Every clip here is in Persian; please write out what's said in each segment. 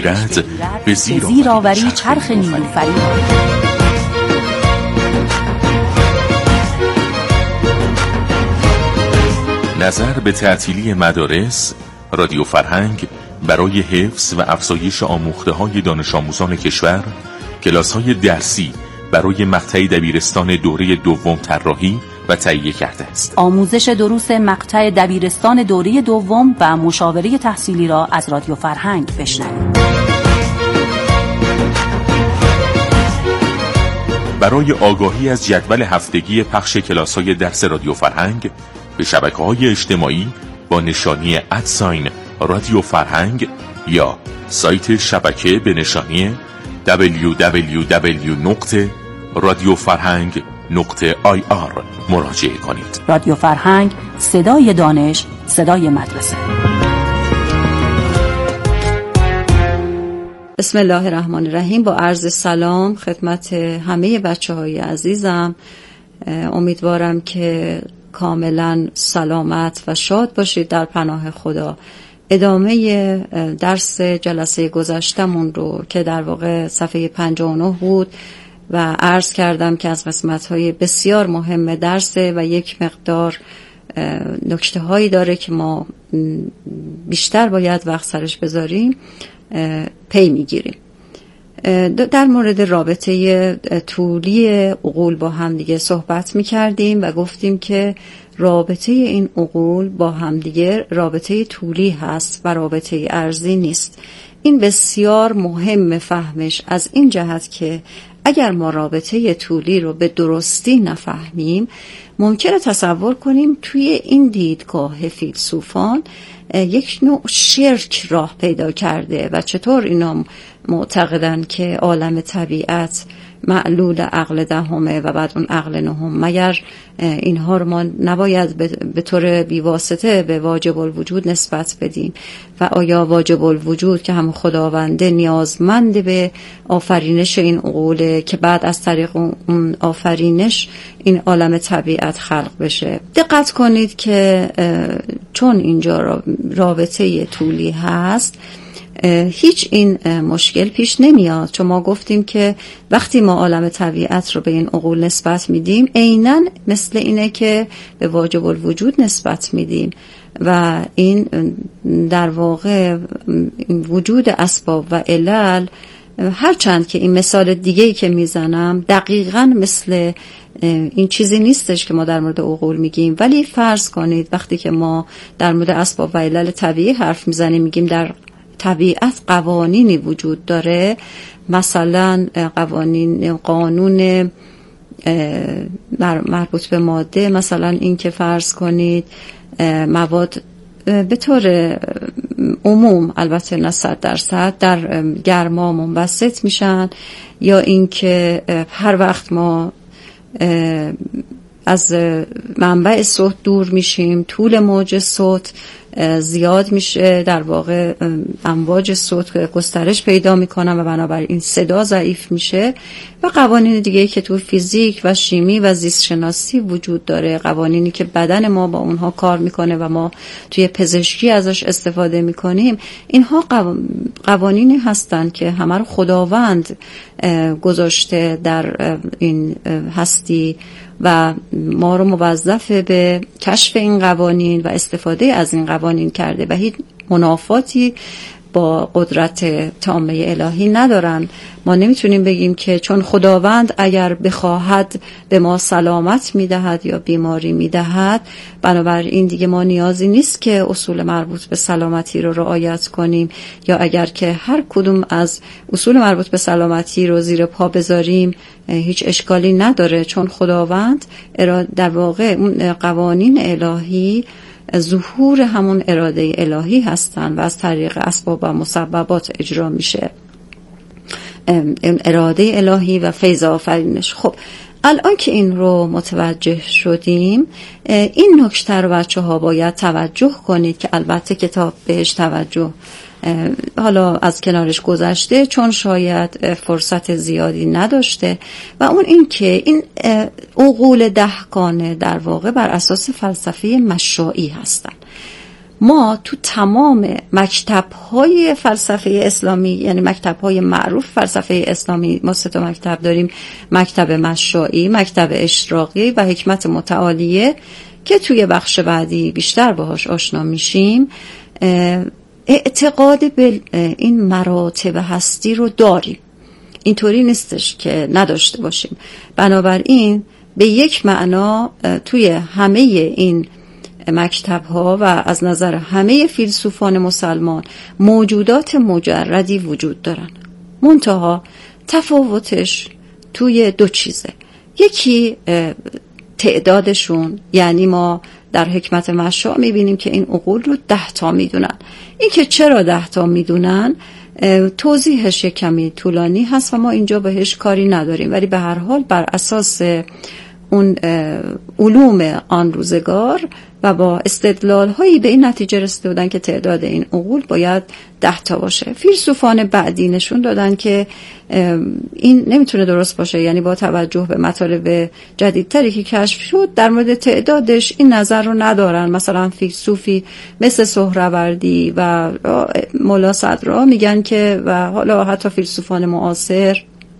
بگیرد به زیر آوری چرخ نیلوفری. نظر به تعطیلی مدارس، رادیو فرهنگ برای حفظ و افزایش آموخته‌های دانش آموزان کشور، کلاس‌های درسی برای مقطع دبیرستان دوره دوم طراحی و تهیه کرده است. آموزش دروس مقطع دبیرستان دوره دوم و مشاوره تحصیلی را از رادیو فرهنگ بشنوید. برای آگاهی از جدول هفتگی پخش کلاس‌های درس رادیو فرهنگ به شبکه‌های اجتماعی با نشانی رادیو فرهنگ یا سایت شبکه به نشانی www.radiofarhang.ir مراجعه کنید. رادیو فرهنگ، صدای دانش، صدای مدرسه. بسم الله الرحمن الرحیم. با عرض سلام خدمت همه بچه‌های عزیزم. امیدوارم که کاملا سلامت و شاد باشید در پناه خدا. ادامه درس جلسه گذشتمون رو که در واقع صفحه 59 بود و عرض کردم که از قسمت‌های بسیار مهم درسه و یک مقدار نکته‌هایی داره که ما بیشتر باید وقت سرش بذاریم پی میگیریم. در مورد رابطه طولی عقول با هم دیگه صحبت میکردیم و گفتیم که رابطه این عقول با هم دیگه رابطه طولی هست و رابطه عرضی نیست. این بسیار مهم فهمش از این جهت که اگر ما رابطه طولی رو به درستی نفهمیم ممکنه تصور کنیم توی این دیدگاه فیلسوفان یک نوع شرک راه پیدا کرده و چطور اینا معتقدن که عالم طبیعت معلول عقل دهمه و بعد اون عقل نهم، مگر اینها رو ما نباید به طور بیواسطه به واجب الوجود نسبت بدیم و آیا واجب الوجود که هم خداونده نیازمند به آفرینش این عقوله که بعد از طریق اون آفرینش این عالم طبیعت خلق بشه؟ دقت کنید که چون اینجا رابطه طولی هست هیچ این مشکل پیش نمیاد، چون ما گفتیم که وقتی ما عالم طبیعت رو به این عقول نسبت میدیم عیناً مثل اینه که به واجب الوجود نسبت میدیم و این در واقع وجود اسباب و علل، هرچند که این مثال دیگه‌ای که میزنم دقیقاً مثل این چیزی نیستش که ما در مورد عقول میگیم، ولی فرض کنید وقتی که ما در مورد اسباب و علل طبیعی حرف میزنیم میگیم در طبیعت قوانینی وجود داره، مثلا قانون مربوط به ماده، مثلا این که فرض کنید مواد به طور عموم، البته نه 100%، در گرما منبسط میشن، یا این که هر وقت ما از منبع صوت دور میشیم طول موج صوت زیاد میشه، در واقع امواج صوت گسترش پیدا میکنن و بنابراین صدا ضعیف میشه. و قوانین دیگه که تو فیزیک و شیمی و زیست شناسی وجود داره، قوانینی که بدن ما با اونها کار میکنه و ما توی پزشکی ازش استفاده میکنیم، اینها قوانینی هستن که همه رو خداوند گذاشته در این هستی و ما رو موظف به کشف این قوانین و استفاده از این قوانین کرده و هیچ منافاتی با قدرت تامه الهی ندارن. ما نمیتونیم بگیم که چون خداوند اگر بخواهد به ما سلامت میدهد یا بیماری میدهد، بنابراین دیگه ما نیازی نیست که اصول مربوط به سلامتی رو رعایت کنیم، یا اگر که هر کدوم از اصول مربوط به سلامتی رو زیر پا بذاریم هیچ اشکالی نداره، چون خداوند در واقع اون قوانین الهی ظهور همون اراده الهی هستن و از طریق اسباب و مسببات اجرا میشه اراده الهی و فیض آفرینش. خب الان که این رو متوجه شدیم، این نکته رو بچه‌ها باید توجه کنید که البته کتاب بهش توجه حالا از کنارش گذشته چون شاید فرصت زیادی نداشته، و اون این که این عقول دهگانه در واقع بر اساس فلسفه مشائی هستن. ما تو تمام مکتب‌های فلسفه اسلامی، یعنی مکتب‌های معروف فلسفه اسلامی، ما 3 مکتب داریم: مکتب مشائی، مکتب اشراقی و حکمت متعالیه که توی بخش بعدی بیشتر باهاش آشنا میشیم. اعتقاد به این مراتب هستی رو داریم، اینطوری نیستش که نداشته باشیم. بنابراین به یک معنا توی همه این مکتب‌ها و از نظر همه فیلسوفان مسلمان موجودات مجردی وجود دارن، منتها تفاوتش توی 2 چیزه. یکی تعدادشون، یعنی ما در حکمت مشاع میبینیم که این عقول رو 10 تا میدونن. این که چرا 10 تا میدونن توضیحش یک کمی طولانی هست و ما اینجا بهش کاری نداریم، ولی به هر حال بر اساس اون علوم آن روزگار و با استدلال هایی به این نتیجه رسیده بودن که تعداد این عقول باید 10 تا باشه. فیلسوفان بعدی نشون دادن که این نمیتونه درست باشه، یعنی با توجه به مطالب جدیدتری که کشف شد در مورد تعدادش این نظر رو ندارن. مثلا فیلسوفی مثل سهروردی و مولا صدرا میگن که، و حالا حتی فیلسوفان معاصر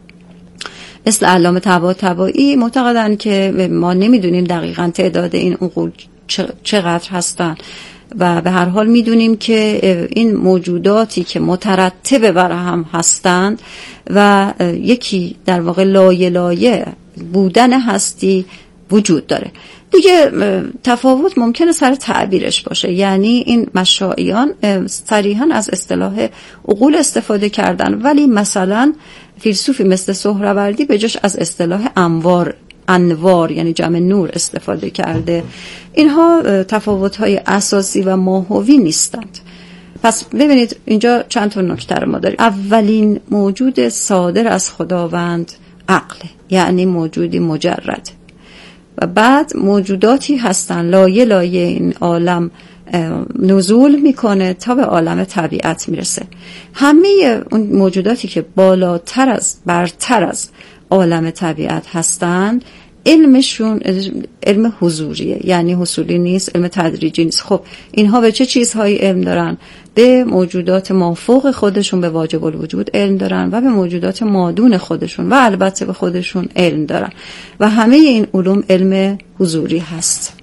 مثل علامه طباطبایی معتقدن که ما نمیدونیم دقیقاً تعداد این عقول چقدر هستن و به هر حال میدونیم که این موجوداتی که مترتب بر هم هستند و یکی در واقع لایه لایه بودن هستی وجود داره. دیگه تفاوت ممکنه سر تعبیرش باشه، یعنی این مشاعیان صریحاً از اصطلاح عقول استفاده کردن، ولی مثلا فیلسوفی مثل سهروردی به جاش از اصطلاح انوار یعنی جمع نور استفاده کرده. اینها تفاوت‌های اساسی و ماهوی نیستند. پس ببینید اینجا چند تا نکته رو ما داریم. اولین موجود صادر از خداوند عقل، یعنی موجودی مجرد، و بعد موجوداتی هستن لایه لایه این عالم نزول میکنه تا به عالم طبیعت میرسه. همه اون موجوداتی که بالاتر از برتر از عالم طبیعت هستند علمشون علم حضوریه، یعنی حصولی نیست، علم تدریجی نیست. خب اینها به چه چیزهایی علم دارن؟ به موجودات مافوق خودشون به واجب الوجود علم دارن و به موجودات مادون خودشون و البته به خودشون علم دارن و همه این علوم علم حضوری هست.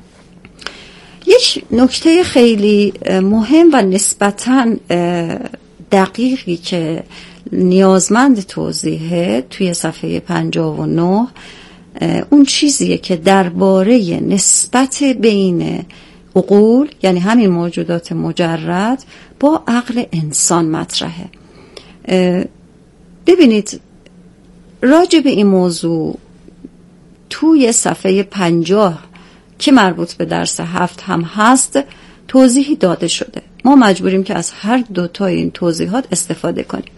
یک نکته خیلی مهم و نسبتاً دقیقی که نیازمند توضیحه توی صفحه 59 اون چیزیه که درباره نسبت بین عقول، یعنی همین موجودات مجرد، با عقل انسان مطرحه. ببینید راجع به این موضوع توی صفحه 50 که مربوط به درس 7 هم هست توضیحی داده شده. ما مجبوریم که از هر 2 تا این توضیحات استفاده کنیم.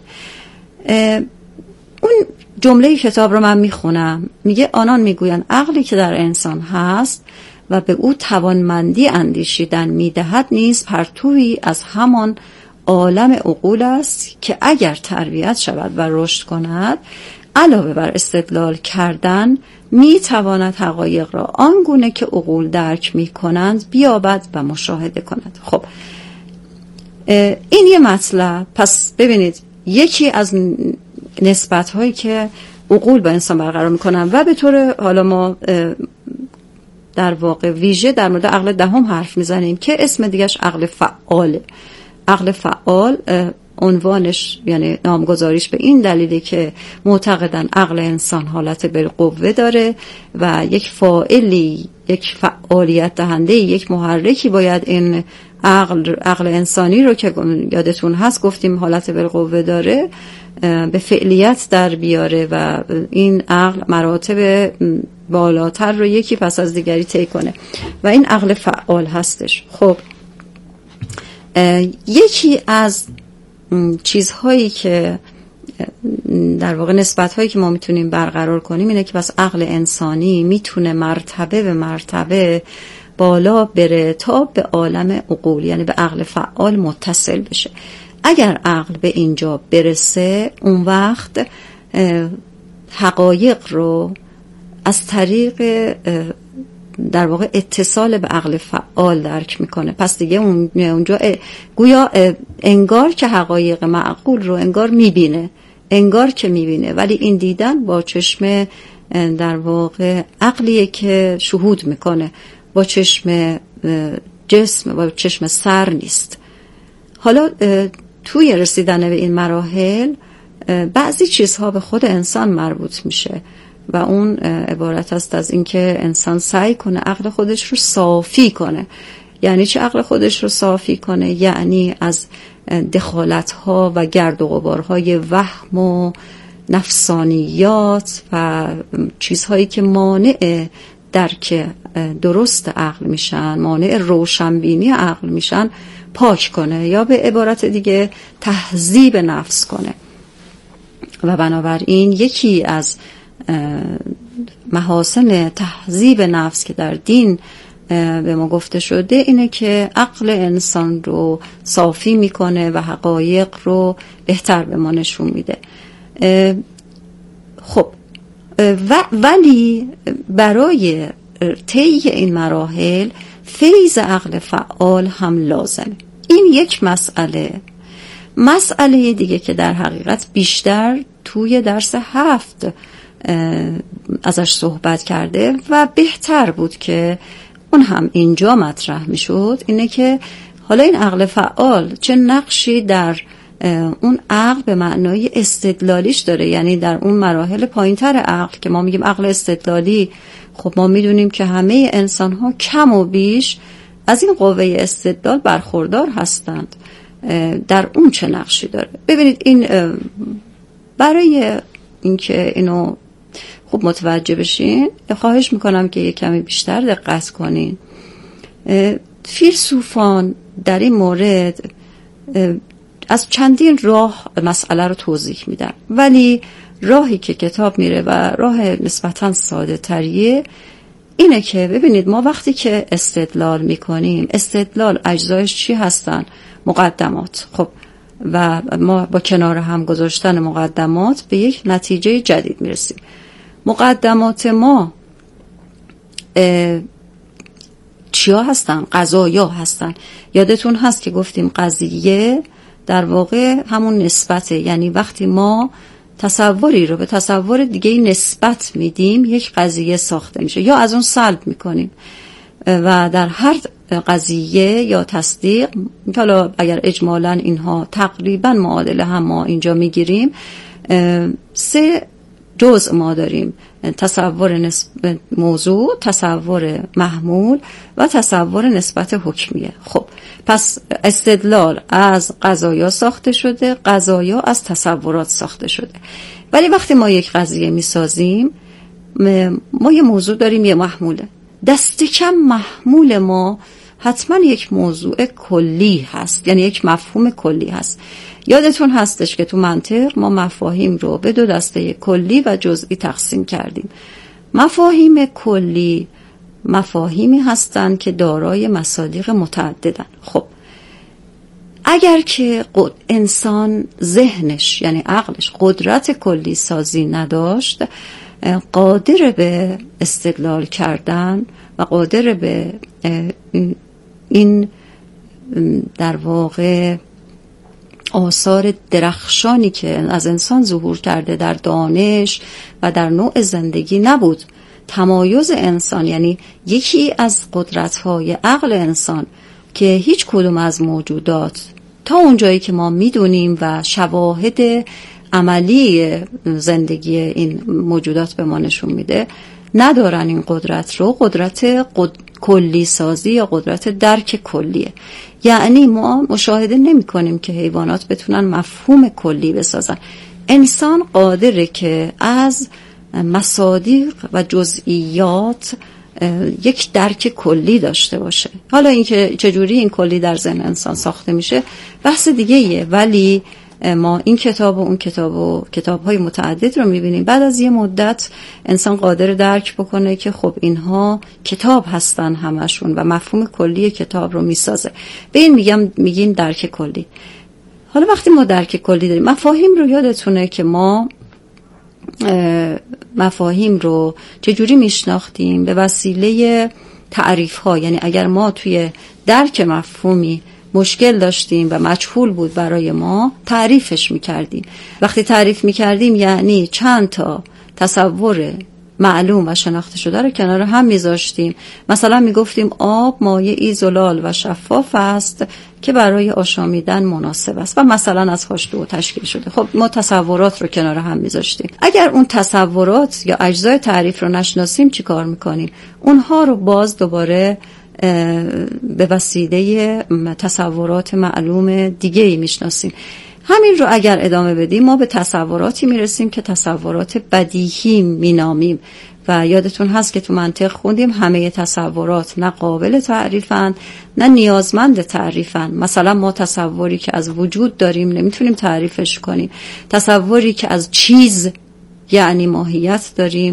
اون جمله کتاب رو من میخونم، میگه آنان میگویند عقلی که در انسان هست و به او توانمندی اندیشیدن میدهد نیز پرتویی از همان عالم عقول است که اگر تربیت شود و رشد کند علاوه بر استدلال کردن میتواند حقایق را آنگونه که عقول درک میکنند بیابد و مشاهده کند. خب این یه مطلب. پس ببینید یکی از نسبت هایی که عقول با انسان برقرار میکنن و به طور حالا ما در واقع ویژه در مورد عقل دهم حرف میزنیم که اسم دیگهش عقل فعاله. عقل فعال عنوانش یعنی نامگذاریش به این دلیله که معتقدن عقل انسان حالت بالقوه داره و یک فاعلی، یک فعالیت دهنده، یک محرکی باید این عقل انسانی رو که یادتون هست گفتیم حالت بالقوه داره به فعلیت در بیاره و این عقل مراتب بالاتر رو یکی پس از دیگری طی کنه و این عقل فعال هستش. خب یکی از چیزهایی که در واقع نسبت‌هایی که ما میتونیم برقرار کنیم اینه که بس عقل انسانی میتونه مرتبه به مرتبه بالا بره تا به عالم عقول، یعنی به عقل فعال متصل بشه. اگر عقل به اینجا برسه اون وقت حقایق رو از طریق در واقع اتصال به عقل فعال درک میکنه. پس دیگه اونجا گویا انگار که حقایق معقول رو انگار میبینه، انگار که میبینه، ولی این دیدن با چشم در واقع عقلیه که شهود میکنه، با چشم جسم، با چشم سر نیست. حالا توی رسیدن به این مراحل بعضی چیزها به خود انسان مربوط میشه و اون عبارت است از اینکه انسان سعی کنه عقل خودش رو صافی کنه. یعنی چه عقل خودش رو صافی کنه؟ یعنی از دخالت‌ها و گرد و غبارهای وهم و نفسانیات و چیزهایی که مانع درک درست عقل میشن، مانع روشنبینی عقل میشن، پاک کنه، یا به عبارت دیگه تهذیب نفس کنه. و بنابراین یکی از محاسن تهذیب نفس که در دین به ما گفته شده اینه که عقل انسان رو صافی میکنه و حقایق رو بهتر به ما نشون میده. خب ولی برای طی این مراحل فیض عقل فعال هم لازمه. این یک مسئله دیگه که در حقیقت بیشتر توی درس 7 ازش صحبت کرده و بهتر بود که اون هم اینجا مطرح میشد، اینه که حالا این عقل فعال چه نقشی در اون عقل به معنای استدلالیش داره. یعنی در اون مراحل پایینتر عقل که ما میگیم عقل استدلالی، خب ما میدونیم که همه انسان ها کم و بیش از این قوه استدلال برخوردار هستند. در اون چه نقشی داره؟ ببینید این برای اینکه اینو خوب متوجه بشین خواهش میکنم که یک کمی بیشتر دقت کنین. فیلسوفان در این مورد از چندین راه مسئله رو توضیح میدن، ولی راهی که کتاب میره و راه نسبتاً ساده تریه اینه که ببینید ما وقتی که استدلال میکنیم، استدلال اجزایش چی هستن؟ مقدمات. خب و ما با کنار هم گذاشتن مقدمات به یک نتیجه جدید میرسیم. مقدمات ما چیا هستن؟ قضایا هستن. یادتون هست که گفتیم قضیه در واقع همون نسبته، یعنی وقتی ما تصوری رو به تصور دیگه نسبت میدیم یک قضیه ساخته میشه یا از اون سلب میکنیم. و در هر قضیه یا تصدیق، حالا اگر اجمالاً اینها تقریباً معادله هم ما اینجا میگیریم، 3 جزء ما داریم: تصور موضوع، تصور محمول و تصور نسبت حکمیه. خب پس استدلال از قضایا ساخته شده، قضایا از تصورات ساخته شده. ولی وقتی ما یک قضیه میسازیم، ما یه موضوع داریم، یه محموله. دست کم محمول ما حتما یک موضوع کلی هست، یعنی یک مفهوم کلی هست. یادتون هستش که تو منطق ما مفاهیم رو به 2 دسته کلی و جزئی تقسیم کردیم. مفاهیم کلی مفاهیمی هستند که دارای مصادیق متعددن. خب اگر که انسان ذهنش یعنی عقلش قدرت کلی سازی نداشت، قادر به استدلال کردن و قادر به این در واقع آثار درخشانی که از انسان ظهور کرده در دانش و در نوع زندگی نبود. تمایز انسان یعنی یکی از قدرت‌های عقل انسان که هیچ کدوم از موجودات تا اونجایی که ما میدونیم و شواهد عملی زندگی این موجودات به ما نشون میده ندارن این قدرت رو. قدرت کلی سازی یا قدرت درک کلیه. یعنی ما مشاهده نمی کنیم که حیوانات بتونن مفهوم کلی بسازن. انسان قادره که از مصادیق و جزئیات یک درک کلی داشته باشه. حالا اینکه چجوری این کلی در ذهن انسان ساخته میشه بحث دیگه ایه، ولی ما این کتاب و اون کتاب و کتاب‌های متعدد رو می‌بینیم. بعد از یه مدت انسان قادر درک بکنه که خب اینها کتاب هستن همشون و مفهوم کلی کتاب رو میسازه. به این میگیم درک کلی. حالا وقتی ما درک کلی داریم، مفاهیم رو یادتونه که ما مفاهیم رو چجوری میشناختیم؟ به وسیله تعریف ها. یعنی اگر ما توی درک مفهومی مشکل داشتیم و مجهول بود برای ما، تعریفش میکردیم. وقتی تعریف میکردیم یعنی چند تا تصور معلوم و شناخته شده رو کنار هم میذاشتیم. مثلا میگفتیم آب مایعی زلال و شفاف است که برای آشامیدن مناسب است و مثلا از H2O تشکیل شده. خب ما تصورات رو کنار هم میذاشتیم. اگر اون تصورات یا اجزای تعریف رو نشناسیم چی کار میکنیم؟ اونها رو باز دوباره به وسیله تصورات معلوم دیگه‌ای میشناسیم. همین رو اگر ادامه بدیم ما به تصوراتی میرسیم که تصورات بدیهی مینامیم و یادتون هست که تو منطق خوندیم همه تصورات نه قابل تعریفن نه نیازمند تعریفن. مثلا ما تصوری که از وجود داریم نمیتونیم تعریفش کنیم. تصوری که از چیز یعنی ماهیت داریم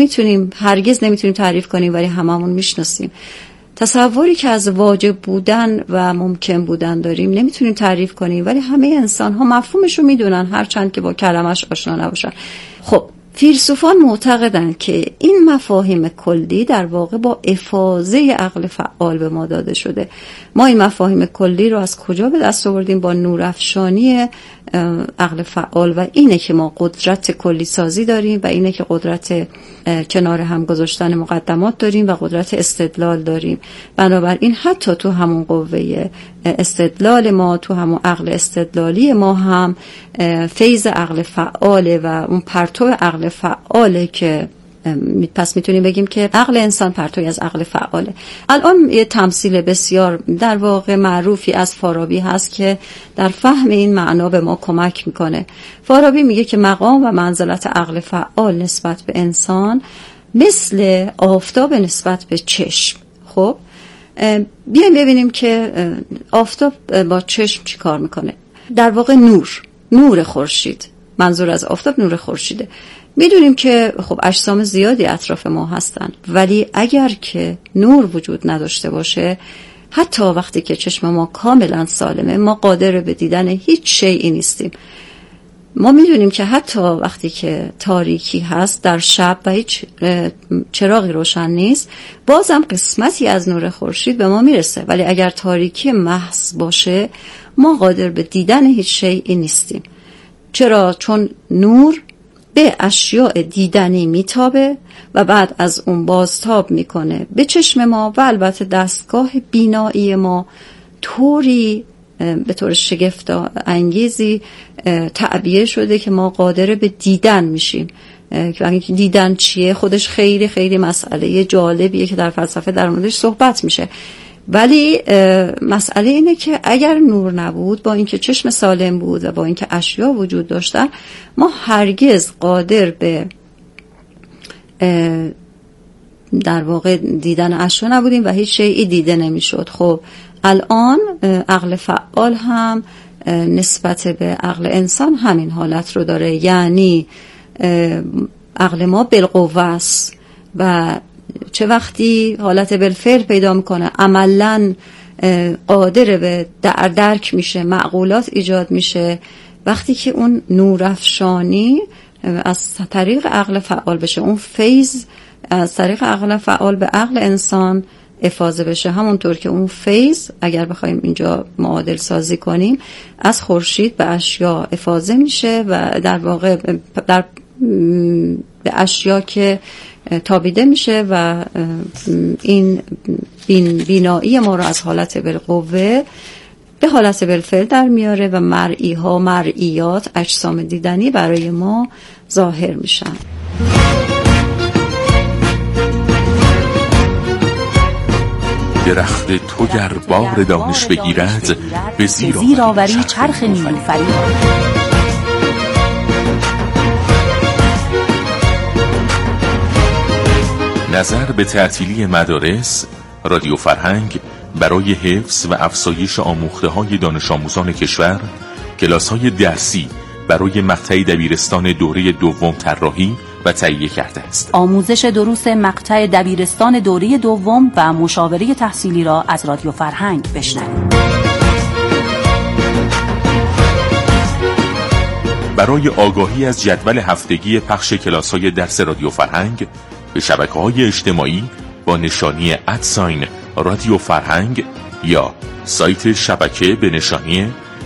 هرگز نمیتونیم تعریف کنیم ولی هممون میشناسیم. تصوری که از واجب بودن و ممکن بودن داریم نمیتونیم تعریف کنیم ولی همه انسان ها مفهومش رو میدونن هرچند که با کلمش آشنا نباشن. خب فیلسوفان معتقدند که این مفاهیم کلی در واقع با افاضه عقل فعال به ما داده شده. ما این مفاهیم کلی رو از کجا به دست آوردیم؟ با نورافشانی عقل فعال و اینه که ما قدرت کلی سازی داریم و اینه که قدرت کنار هم گذاشتن مقدمات داریم و قدرت استدلال داریم. بنابراین حتی تو همون قوه استدلال ما، تو همون عقل استدلالی ما هم فیض عقل فعاله و اون پرتو عقل فعاله که پس میتونیم بگیم که عقل انسان پرتوی از عقل فعاله. الان یه تمثیل بسیار در واقع معروفی از فارابی هست که در فهم این معنا به ما کمک میکنه. فارابی میگه که مقام و منزلت عقل فعال نسبت به انسان مثل آفتاب نسبت به چشم. خب بیایم ببینیم که آفتاب با چشم چی کار میکنه. در واقع نور خورشید، منظور از آفتاب نور خورشیده. میدونیم که خب اجسام زیادی اطراف ما هستن ولی اگر که نور وجود نداشته باشه، حتی وقتی که چشم ما کاملا سالمه، ما قادر به دیدن هیچ شیئی نیستیم. ما میدونیم که حتی وقتی که تاریکی هست در شب و هیچ چراغی روشن نیست، بازم قسمتی از نور خورشید به ما میرسه. ولی اگر تاریکی محض باشه ما قادر به دیدن هیچ شیئی نیستیم. چرا؟ چون نور به اشیاء دیدنی میتابه و بعد از اون بازتاب میکنه به چشم ما و البته دستگاه بینایی ما طوری به طور شگفت انگیزی تعبیه شده که ما قادر به دیدن میشیم. دیدن چیه؟ خودش خیلی خیلی مسئله جالبیه که در فلسفه در موردش صحبت میشه. ولی مسئله اینه که اگر نور نبود، با اینکه چشم سالم بود و با اینکه اشیا وجود داشتن، ما هرگز قادر به در واقع دیدن اشیا نبودیم و هیچ شیئی دیده نمیشد. خب الان عقل فعال هم نسبت به عقل انسان همین حالت رو داره، یعنی عقل ما بالقوه است و چه وقتی حالت بالفعل پیدا میکنه، عملاً قادر به درک میشه، معقولات ایجاد میشه، وقتی که اون نورافشانی از طریق عقل فعال بشه، اون فیض از طریق عقل فعال به عقل انسان افاضه بشه. همونطور که اون فیض اگر بخوایم اینجا معادل سازی کنیم از خورشید به اشیا افاضه میشه و در واقع به اشیا که تابیده میشه و این بینایی ما رو از حالت بالقوه به حالت بالفعل در میاره و مرئیات اجسام دیدنی برای ما ظاهر میشن. درخت تو گر بار دانش بگیرد به زیر آوری چرخ نیلوفری. نظر به تعطیلی مدارس رادیو فرهنگ برای حفظ و افزایش آموخته‌های دانش آموزان کشور، کلاس‌های درسی برای مقطع دبیرستان دوره دوم طراحی و تهیه کرده است. آموزش دروس مقطع دبیرستان دوره دوم و مشاوره تحصیلی را از رادیو فرهنگ بشنوید. برای آگاهی از جدول هفتگی پخش کلاس‌های درس رادیو فرهنگ به شبکه‌های اجتماعی با نشانی @رادیو فرهنگ یا سایت شبکه به نشانی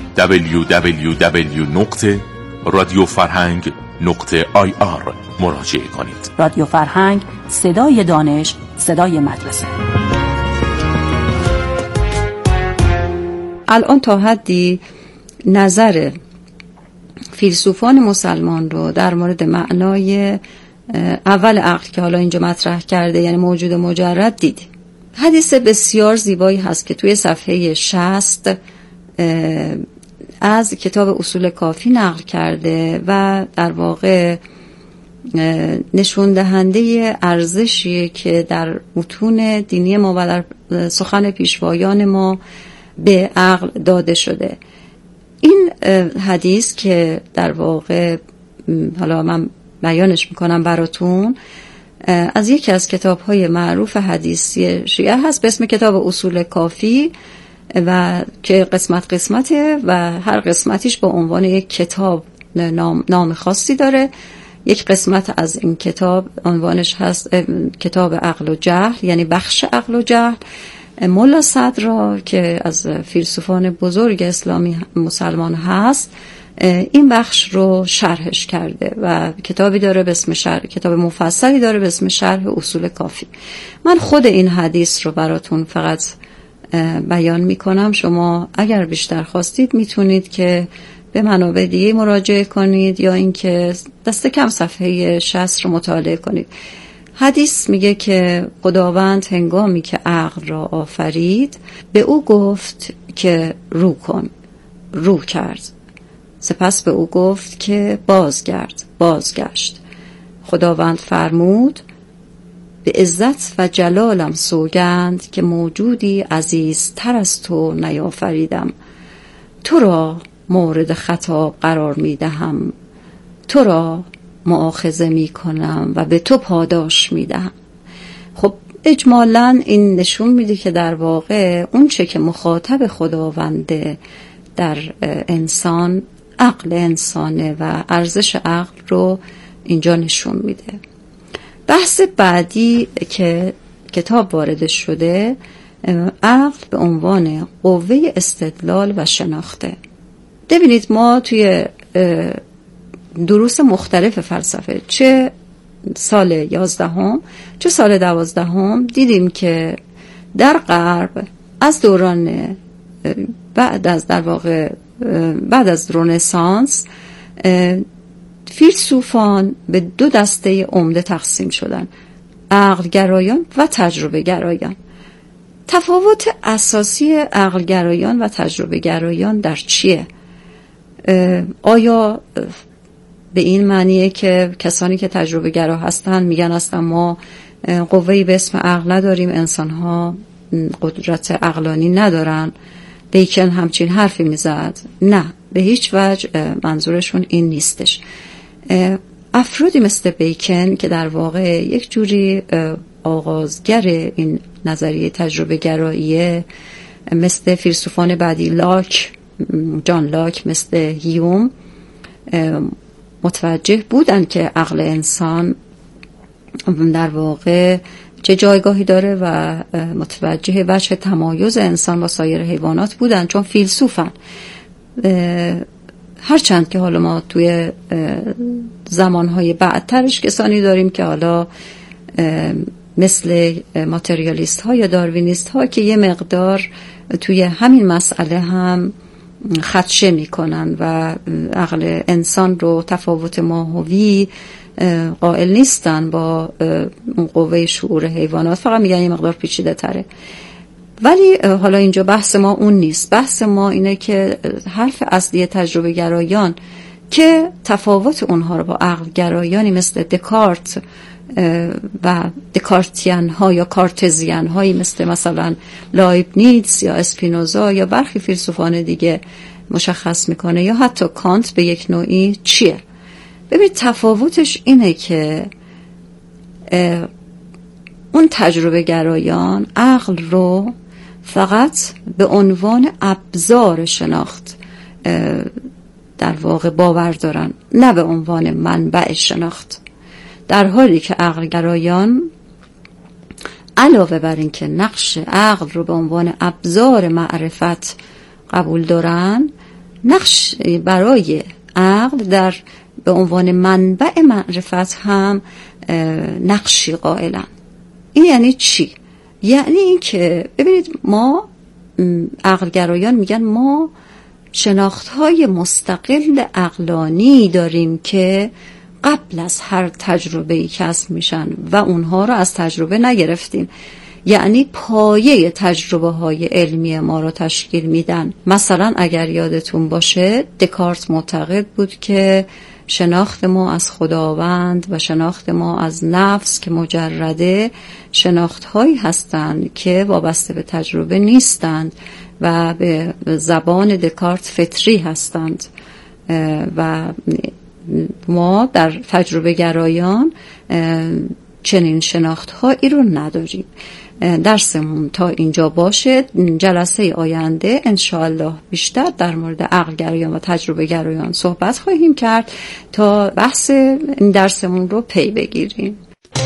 www.radiofarhang.ir مراجعه کنید. رادیو فرهنگ، صدای دانش، صدای مدرسه. الان تا حدی نظر فیلسوفان مسلمان رو در مورد معنای اول عقل که حالا اینجا مطرح کرده، یعنی موجود مجرد، دیدیم. حدیث بسیار زیبایی هست که توی صفحه 60 از کتاب اصول کافی نقل کرده و در واقع نشون دهنده ارزشی که در متون دینی ما و در سخن پیشوایان ما به عقل داده شده. این حدیث که در واقع حالا من بیانش میکنم براتون، از یکی از کتاب‌های معروف حدیثی شیعه هست به اسم کتاب اصول کافی و که قسمت قسمته و هر قسمتیش با عنوان یک کتاب نام خاصی داره. یک قسمت از این کتاب عنوانش هست کتاب عقل و جهل، یعنی بخش عقل و جهل. ملا صدرا که از فیلسوفان بزرگ اسلامی مسلمان هست این بخش رو شرحش کرده و کتابی داره به اسم کتاب مفصلی داره به اسم شرح اصول کافی. من خود این حدیث رو براتون فقط بیان میکنم. شما اگر بیشتر خواستید میتونید که به منابع دیگه مراجعه کنید یا اینکه دست کم صفحه 60 رو مطالعه کنید. حدیث میگه که خداوند هنگامی که عقل را آفرید به او گفت که رو کن، رو کرد. سپس به او گفت که بازگرد، بازگشت. خداوند فرمود به عزت و جلالم سوگند که موجودی عزیزتر از تو نیافریدم. تو را مورد خطاب قرار میدهم، تو را مؤاخذه میکنم و به تو پاداش میدهم. خب اجمالاً این نشون میده که در واقع اون چه که مخاطب خداونده در انسان عقل انسانه و ارزش عقل رو اینجا نشون میده. بحث بعدی که کتاب وارد شده، عقل به عنوان قوه استدلال و شناخته. ببینید ما توی دروس مختلف فلسفه، چه سال 11 چه سال 12 دیدیم که در غرب از دوران بعد از رنسانس فیلسوفان به دو دسته عمده تقسیم شدن: عقل گرایان و تجربه گرایان. تفاوت اساسی عقل گرایان و تجربه گرایان در چیه؟ آیا به این معنیه که کسانی که تجربه گرا هستن میگن اصلا ما قوه‌ای به اسم عقل نداریم، انسان‌ها قدرت عقلانی ندارن؟ بیکن همچین حرفی میزد. نه، به هیچ وجه منظورشون این نیستش. افرادی مثل بیکن که در واقع یک جوری آغازگر این نظریه تجربه گراییه، مثل فیلسوفان بعدی جان لاک، مثل هیوم، متوجه بودن که عقل انسان در واقع چه جایگاهی داره و متوجه وجه تمایز انسان با سایر حیوانات بودن، چون فیلسوفن. هرچند که حالا ما توی زمانهای بعدترش کسانی داریم که حالا مثل ماتریالیست ها یا داروینیست ها که یه مقدار توی همین مسئله هم خدشه میکنن و عقل انسان رو تفاوت ماهوی قائل نیستن با قوه شعور حیوانات، فقط میگن یه مقدار پیچیده تره. ولی حالا اینجا بحث ما اون نیست. بحث ما اینه که حرف اصلی تجربه گرایان که تفاوت اونها رو با عقل گرایانی مثل دکارت و دکارتیان ها یا کارتزیان هایی مثلا لایبنیتس یا اسپینوزا یا برخی فیلسوفان دیگه مشخص میکنه، یا حتی کانت به یک نوعی چیه. ببینید تفاوتش اینه که اون تجربه گرایان عقل رو فقط به عنوان ابزار شناخت در واقع باور دارن، نه به عنوان منبع شناخت، در حالی که عقلگرایان علاوه بر این که نقش عقل رو به عنوان ابزار معرفت قبول دارن، نقش برای عقل در به عنوان منبع معرفت هم نقشی قائلن. این یعنی چی؟ یعنی این که ببینید، ما عقلگرایان میگن ما شناختهای مستقل عقلانی داریم که قبل از هر تجربه‌ای کسب میشن و اونها رو از تجربه نگرفتیم، یعنی پایه تجربه های علمی ما رو تشکیل میدن. مثلا اگر یادتون باشه، دکارت معتقد بود که شناخت ما از خداوند و شناخت ما از نفس که مجرده شناخت هایی هستند که وابسته به تجربه نیستند و به زبان دکارت فطری هستند و ما در تجربه گرایان چنین شناخت هایی رو نداریم. درسمون تا اینجا باشه. جلسه آینده انشاءالله بیشتر در مورد عقل گرایان و تجربه گرایان صحبت خواهیم کرد تا بحث این درسمون رو پی بگیریم.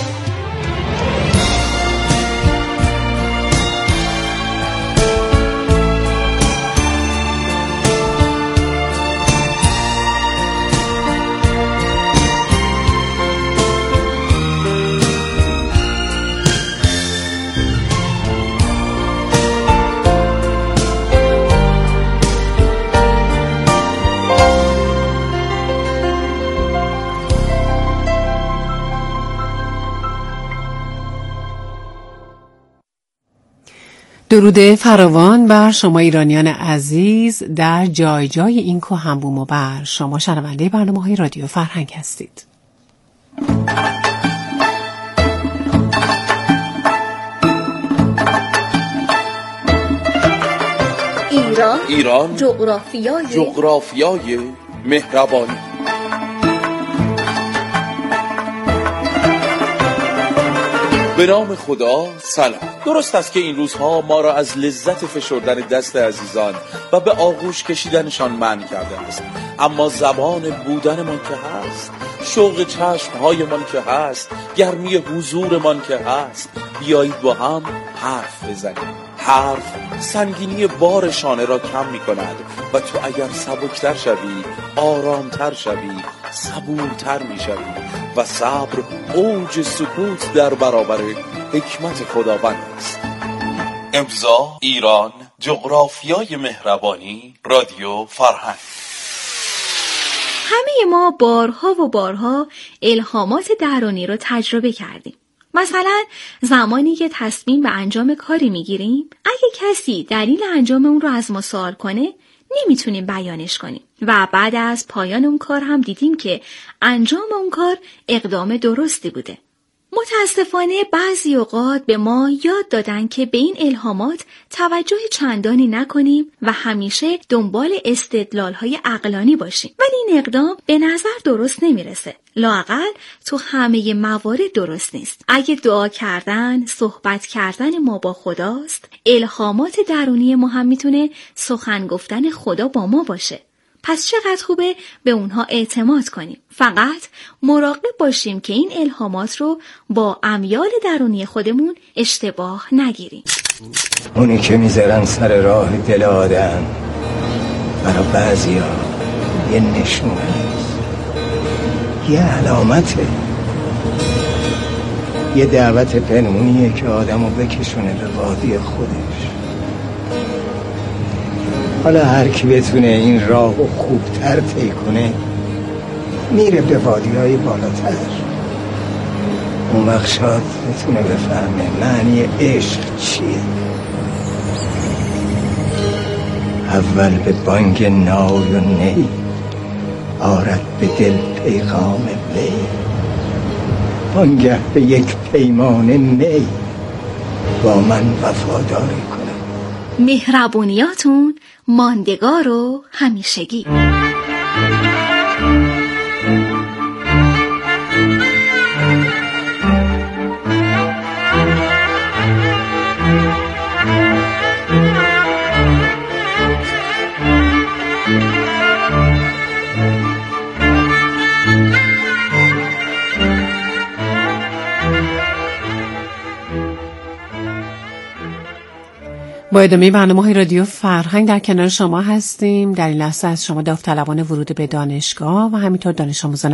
درود فراوان بر شما ایرانیان عزیز در جای جای این کوه همبوم و بر شما شنونده برنامه‌های رادیو فرهنگ هستید. ایران جغرافیای مهربانی. به نام خدا، سلام. درست است که این روزها ما را از لذت فشردن دست عزیزان و به آغوش کشیدنشان منع کرده است، اما زبان بودنمان که هست، شوق چشمهایمان که هست، گرمی حضورمان که هست، بیایید با هم حرف بزنیم. حرف سنگینی بار شانه را کم می کند و تو اگر سبکتر شوی، آرامتر شوی، صبورتر می شوی و صبر اوج سکوت در برابر حکمت خداوند است. امضا ایران جغرافیای مهربانی، رادیو فرهنگ. همه ما بارها و بارها الهامات درونی رو تجربه کردیم. مثلا زمانی که تصمیم به انجام کاری میگیریم، اگه کسی دلیل انجام اون رو از ما سوال کنه، نمیتونیم بیانش کنیم و بعد از پایان اون کار هم دیدیم که انجام اون کار اقدام درستی بوده. متاسفانه بعضی اوقات به ما یاد دادن که به این الهامات توجه چندانی نکنیم و همیشه دنبال استدلال‌های عقلانی باشیم، ولی این اقدام به نظر درست نمیرسه. لااقل تو همه موارد درست نیست. اگه دعا کردن، صحبت کردن ما با خداست، الهامات درونی ما هم میتونه سخن گفتن خدا با ما باشه. پس چقدر خوبه به اونها اعتماد کنیم. فقط مراقب باشیم که این الهامات رو با امیال درونی خودمون اشتباه نگیریم. اونی که میذارن سر راه دل آدم برای بعضیا یه نشونه است، یه علامته، یه دعوت پنهونیه که آدمو بکشونه به وادی خودش. حالا هر کی بتونه این راهو خوبتر طی کنه، میره به وادی‌های بالاتر. اون وقت شاید بتونه بفهمه معنی عشق چیه. اول به بانگ نای و نی آرد به دل پیغام وی، وانگه به یک پیمانه می با من وفاداری کنه. مهربونیاتون ماندگار و همیشگی. با ادامه برنامه‌های رادیو فرهنگ در کنار شما هستیم. در این لحظه از شما داوطلبان ورود به دانشگاه و همینطور دانش آموزان